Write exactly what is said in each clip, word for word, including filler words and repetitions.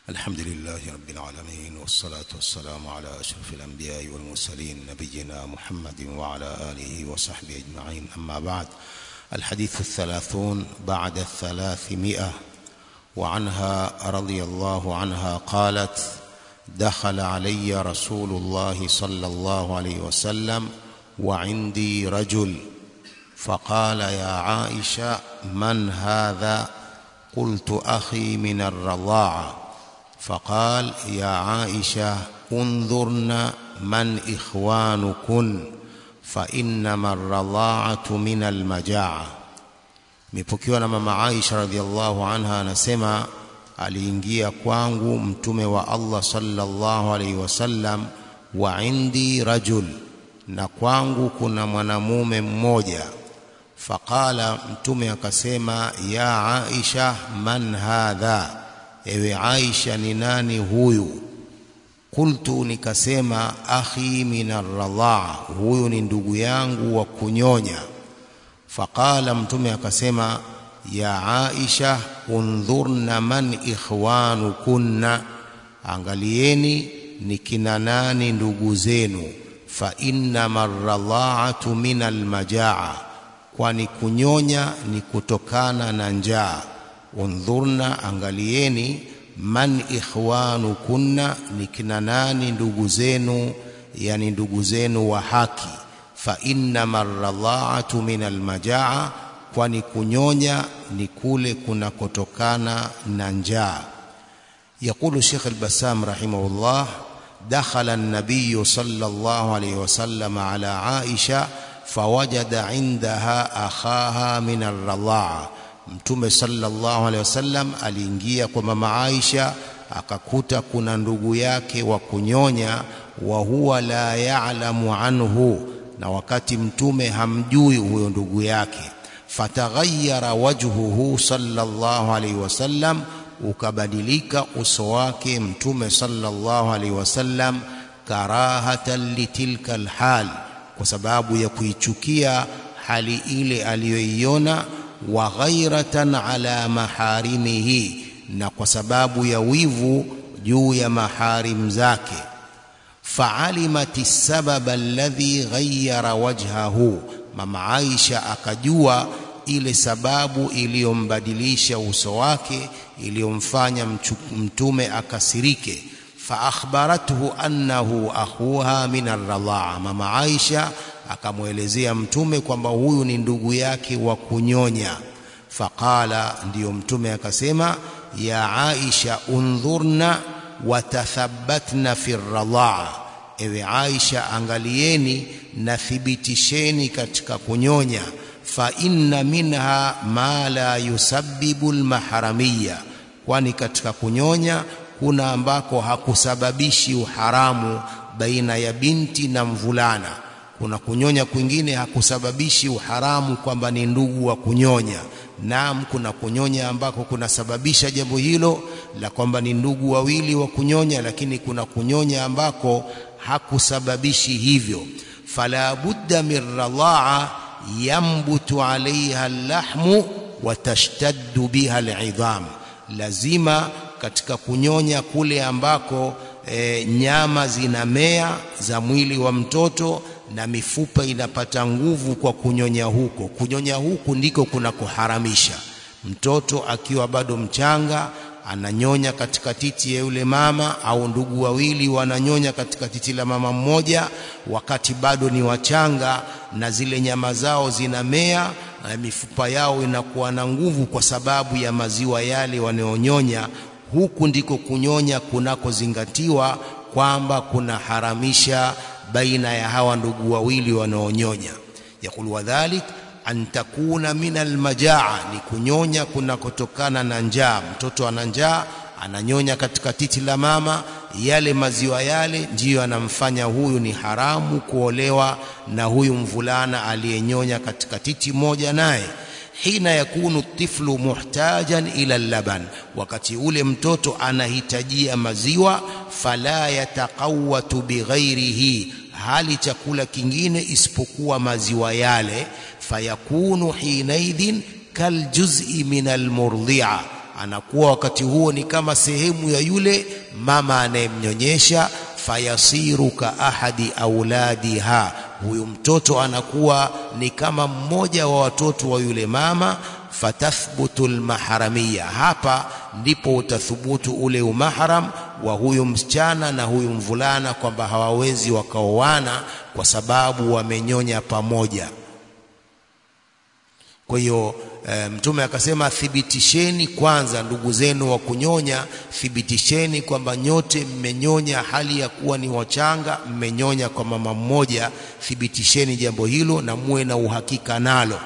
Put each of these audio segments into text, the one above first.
الحمد لله رب العالمين، والصلاة والسلام على أشرف الأنبياء والمرسلين نبينا محمد وعلى آله وصحبه أجمعين. أما بعد، الحديث الثلاثون بعد الثلاثمائة، وعنها رضي الله عنها قالت: دخل علي رسول الله صلى الله عليه وسلم وعندي رجل فقال: يا عائشة من هذا؟ قلت: أخي من الرضاعة. فقال: يا عائشة انظرن من إخوانكن فإنما الرضاعة من المجاعة. Mipokiwa na mama Aisha radhiallahu anha anasema, aliingia kwangu mtume wa Allah sallallahu alaihi wasallam, wa indi rajul, na kwangu kuna mwanamume mmoja. Faqala, mtume akasema: ya Aisha man hadha, ewe Aisha ni nani huyu? Kultu, nikasema: akhi min ar-radhaa, huyu ni ndugu yangu wa kunyonya. Faqala, mtume akasema: ya Aisha undhurna man ikhwanukunna, angalieni ni kina nani ndugu zenu. Fa innama ar-radhaatu min al-majaa, kwani kunyonya ni kutokana na njaa. Undhurna, angalieni, man ikhwanukunna, ni kina nani ndugu zenu, yani ndugu zenu wa haki. Fa innama ar-radhaatu min al-majaa, kwani kunyonya ni kule kuna kutokana na njaa. Yaqulu Sheikh al-Bassam rahimahullah: dakhala an-nabiy sallallahu alayhi wasallam ala Aisha fawajada indaha akhaha min ar-radhaa. Mtume sallallahu alayhi wasallam aliingia kwa mama Aisha akakuta kuna ndugu yake wa kunyonya, wa huwa la ya'lamu anhu, na wakati mtume hamjui huyo ndugu yake. Fataghayyara wajhuhu sallallahu alayhi wasallam, ukabadilika uso wake mtume sallallahu alayhi wasallam, karahatan litilka alhal, kwa sababu ya kuichukia hali ile aliyoiona, wa ghairatan ala maharimihi, na kwa sababu ya wivu juu ya maharim zake. Fa'alimati sababa alladhi ghayyara wajhahu, mama Aisha akajua ile sababu iliyombadilisha uso wake, iliyomfanya mtume akasirike. Fa akhbarathu annahu akhuha min ar-radhaa, mama Aisha akamuelezea mtume kwamba huyu ni ndugu yake wa kunyonya. Faqala, ndiyo mtume akasema: ya Aisha undhurna wa tathabbatna fi ar-radhaa, ewe Aisha angalieni na thibitisheni katika kunyonya. Fa inna minha ma la yusabbibu al-mahramiyya, kwani katika kunyonya kuna ambako hakusababishi uharamu baina ya binti na mvulana. Kuna kunyonya kwingine hakusababishi uharamu kwamba ni ndugu wa kunyonya. Naam, kuna kunyonya ambako kunasababisha jambo hilo la kwamba ni ndugu wawili wa kunyonya, lakini kuna kunyonya ambako hakusababishi hivyo. Fala budda min radhaa yambutu alaiha al-lahmu wa tashtaddu biha al-idham, lazima katika kunyonya kule ambako e, nyama zinamea za mwili wa mtoto na mifupa inapata nguvu kwa kunyonya huko. Kunyonya huku ndiko kuna kuharamisha. Mtoto akiwa bado mchanga ananyonya katika titi ya yule mama, au ndugu wawili wananyonya katika titi la mama mmoja wakati bado ni wachanga, na zile nyama zao zinamea na mifupa yao inakuwa na nguvu kwa sababu ya maziwa yale wanaonyonya. Huku ndiko kunyonya kunakozingatiwa kwamba kuna haramisha baina ya hawa ndugu wawili wanaonyonya. Yakulu wadhalik an takuna min almajaa, ni kunyonya kunakotokana na njaa. Mtoto ana njaa ananyonya katika titi la mama, yale maziwa yale ndiyo anamfanya huyu ni haramu kuolewa na huyu mvulana aliyenyonya katika titi moja naye. Hina yakunu tiflu muhtajan ila laban, wakati ule mtoto anahitajia maziwa. Fala yataqawwatu bighairihi, hali chakula kingine isipokuwa maziwa yale. Fayakunu hinaidhin kaljuz'i min almurdhi'a, anakuwa wakati huo ni kama sehemu ya yule mama anayemnyonyesha. Fayasiru ka ahadi auladiha, huyu mtoto anakuwa ni kama mmoja wa watoto wa yule mama. Fatathbutu almaharamia, hapa ndipo utathubutu ule umahram wa huyu msichana na huyu mvulana, kwamba hawawezi wakaoana kwa sababu wamenyonya pamoja. Kwa hiyo e, Mtume akasema thibitisheni kwanza ndugu zenu wa kunyonya, thibitisheni kwamba nyote mmenyonya hali ya kuwa ni wachanga, mmenyonya kwa mama mmoja, thibitisheni jambo hilo na muwe na uhakika nalo.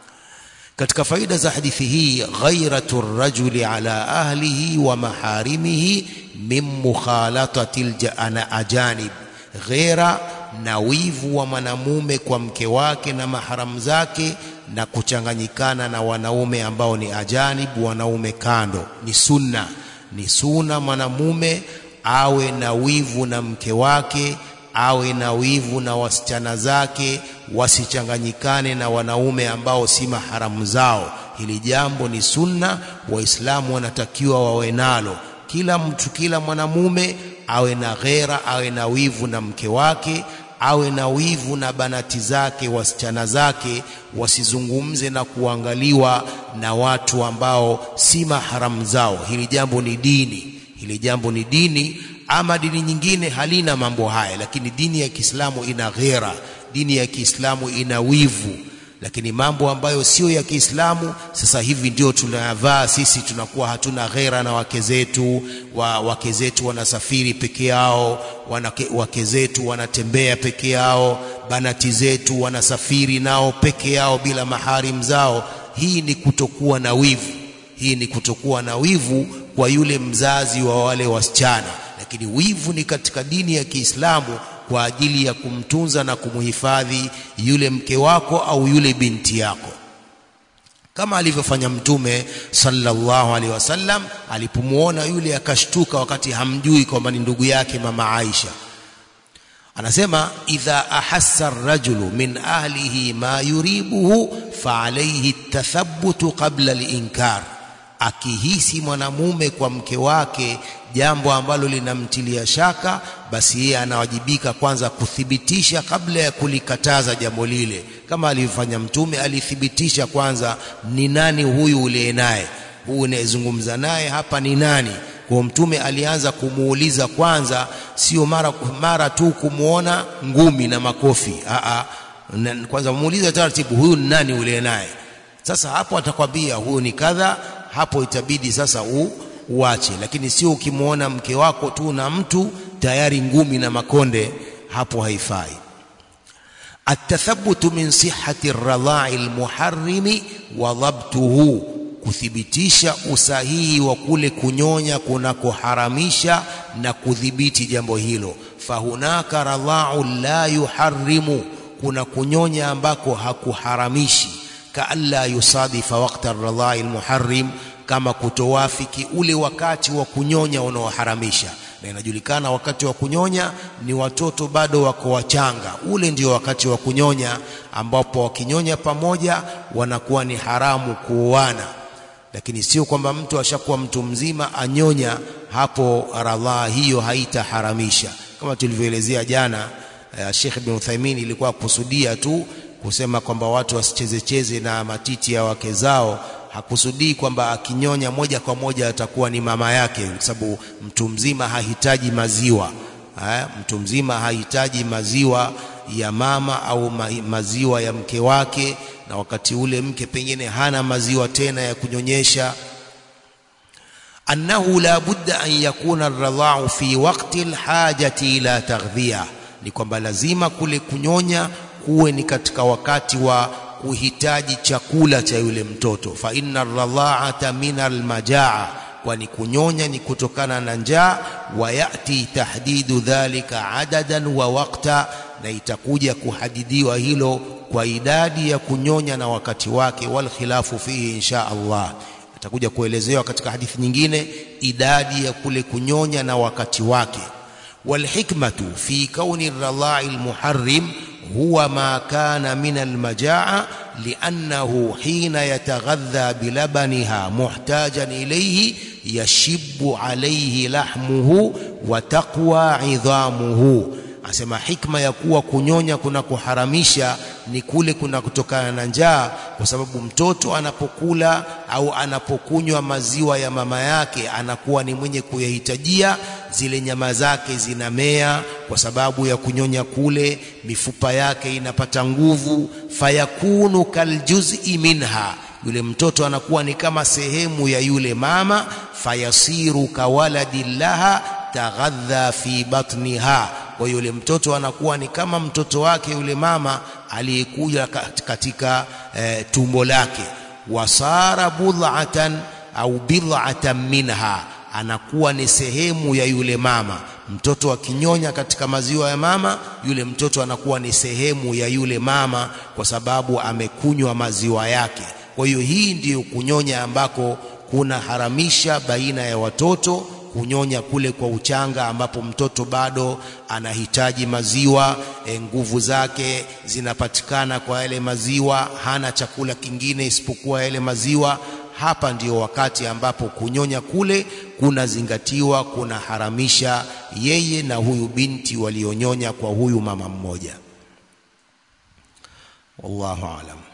Katika faida za hadithi hii, ghairatu rajuli ala ahlihi wa maharimihi min mukhalatati ajanib, ghaira na wivu wa mwanamume kwa mke wake na maharamu zake na kuchanganyikana na wanaume ambao ni ajanibu, wanaume kando. Ni sunna, ni sunna mwanamume awe na wivu na mke wake, awe na wivu na wasichana zake, wasichanganyikane na wanaume ambao si maharamu zao. Hili jambo ni sunna, waislamu wanatakiwa wawe nalo. Kila mtu, kila mwanamume awe na ghera, awe na wivu na mke wake, awe na wivu na banati zake, wasichana zake, wasizungumze na kuangaliwa na watu ambao si maharamu zao. Hili jambo ni dini, hili jambo ni dini. Ama dini nyingine halina mambo haya, lakini dini ya Kiislamu ina ghera, dini ya Kiislamu ina wivu. Lakini mambo ambayo sio ya Kiislamu sasa hivi ndio tunayavaa sisi, tunakuwa hatuna ghera na wake zetu, wa wake zetu wanasafiri peke yao, wanake, wake zetu wanatembea peke yao, banati zetu wanasafiri nao peke yao bila maharim zao. Hii ni kutokuwa na wivu, hii ni kutokuwa na wivu kwa yule mzazi wa wale wasichana. Lakini wivu ni katika dini ya Kiislamu kwa ajili ya kumtunza na kumhifadhi yule mke wako au yule binti yako, kama alivyofanya Mtume sallallahu alaihi wasallam alipomuona yule akashtuka wakati hamjui kwamba ni ndugu yake mama Aisha. Anasema idha ahassa ar-rajulu min ahlihi ma yuribuhu fa alayhi at-tathabbutu qabla al-inkar, akihisi mwanamume kwa mke wake jambo ambalo linamtilia shaka, basi yeye anawajibika kwanza kuthibitisha kabla ya kulikataza jambo lile. Kama alivyofanya Mtume, alithibitisha kwanza ni nani huyu ule naye, huyu unayezungumza naye hapa ni nani. Kwa Mtume alianza kumuuliza kwanza, sio mara mara tu kumuona ngumi na makofi. A a kwanza muulize taratibu, huyu ni nani ule naye. Sasa hapo atakwambia huyu ni kadha, hapo itabidi sasa u uache. Lakini sio ukimuona mke wako tu na mtu tayari ngumi na makonde, hapo haifai. At-tathabbutu min sihhati ar-radha'i al-muharrimi wa dhabtuhu, kuthibitisha usahihi wa kule kunyonya kunakoharamisha na kudhibiti jambo hilo. Fahunaka radha'u la yuharrimu, kuna kunyonya ambako hakuharamishi. Kaalla yusadifa waqta ar-radha'i al-muharrim, kama kutowafiki ule wakati wa kunyonya unaoharamisha. Na inajulikana wakati wa kunyonya ni watoto bado wako wachanga, ule ndio wakati wa kunyonya ambapo wakinyonya pamoja wanakuwa ni haramu kuoana. Lakini sio kwamba mtu ashakuwa mtu mzima anyonya, hapo radhaa hiyo haitaharamisha. Kama tulivyoelezea jana, uh, Sheikh Ibn Uthaymeen ilikuwa kusudia tu kusema kwamba watu wasichezecheze na matiti ya wake zao. Hakusudii kwamba akinyonya moja kwa moja atakuwa ni mama yake, kwa sababu mtu mzima hahitaji maziwa. Ha? Mtu mzima hahitaji maziwa ya mama au ma maziwa ya mke wake, na wakati ule mke pengine hana maziwa tena ya kunyonyesha. Annahu la budda an yakuna ar-radha'u fi waqti al-hajati ila taghdhiya, ni kwamba lazima kule kunyonya kuwe ni katika wakati wa kuhitaji chakula cha yule mtoto. Fa inna ar-radha'ata min al-majaa, kwani kunyonya ni kutokana na njaa. Wa yati tahdidu dhalika adadan wa waqta, na itakuja kuhadidiwa hilo kwa idadi ya kunyonya na wakati wake. Wal khilafu fihi insha Allah, itakuja kuelezewa katika hadithi nyingine idadi ya kule kunyonya na wakati wake. Wal hikmatu fi kauni ar-radha'i al-muharrim huwa ma kana min al-majaa li'annahu hina yataghadha bilabaniha muhtajan ilayhi yashibbu alayhi lahmuhu wa taqwa 'idhamuhu. Asema hikma ya kuwa kunyonya kuna kuharamisha ni kule kuna kutokana na njaa, kwa sababu mtoto anapokula au anapokunywa maziwa ya mama yake anakuwa ni mwenye kuyahitajia, zile nyama zake zinamea kwa sababu ya kunyonya kule, mifupa yake inapata nguvu, fayakunu kaljuz'i minha, yule mtoto anakuwa ni kama sehemu ya yule mama, fayasiru kawaladillaha taghadha fi batniha, kwa yule mtoto anakuwa ni kama mtoto wake yule mama aliyekuja katika e, tumbo lake. Wasara bud'atan au bid'atan minha, anakuwa ni sehemu ya yule mama. Mtoto akinyonya katika maziwa ya mama, yule mtoto anakuwa ni sehemu ya yule mama kwa sababu amekunywa maziwa yake. Kwa hiyo hii ndiyo kunyonya ambako kuna haramisha baina ya watoto, kunyonya kule kwa uchanga ambapo mtoto bado anahitaji maziwa, e, nguvu zake zinapatikana kwa yale maziwa, hana chakula kingine isipokuwa yale maziwa. Hapa ndio wakati ambapo kunyonya kule kunazingatiwa, kuna haramisha yeye na huyu binti walionyonya kwa huyu mama mmoja. Wallahu aalam.